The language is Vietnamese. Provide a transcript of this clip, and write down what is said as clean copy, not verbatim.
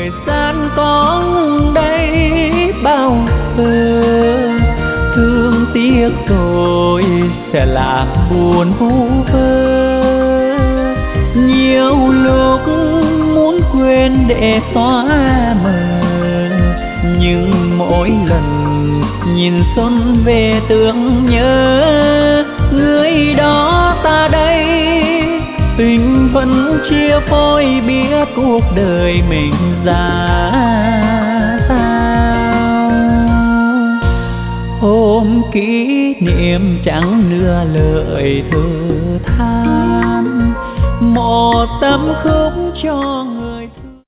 thời gian con đây bao giờ, thương tiếc rồi sẽ là buồn vu vơ. Nhiều lúc muốn quên để xóa mờ, nhưng mỗi lần nhìn xuân về tưởng nhớ người đó ta đây. Tình vẫn chia phôi biết cuộc đời mình ra sao. Ôm kỷ niệm chẳng nửa lời thơ than, một tấm khúc cho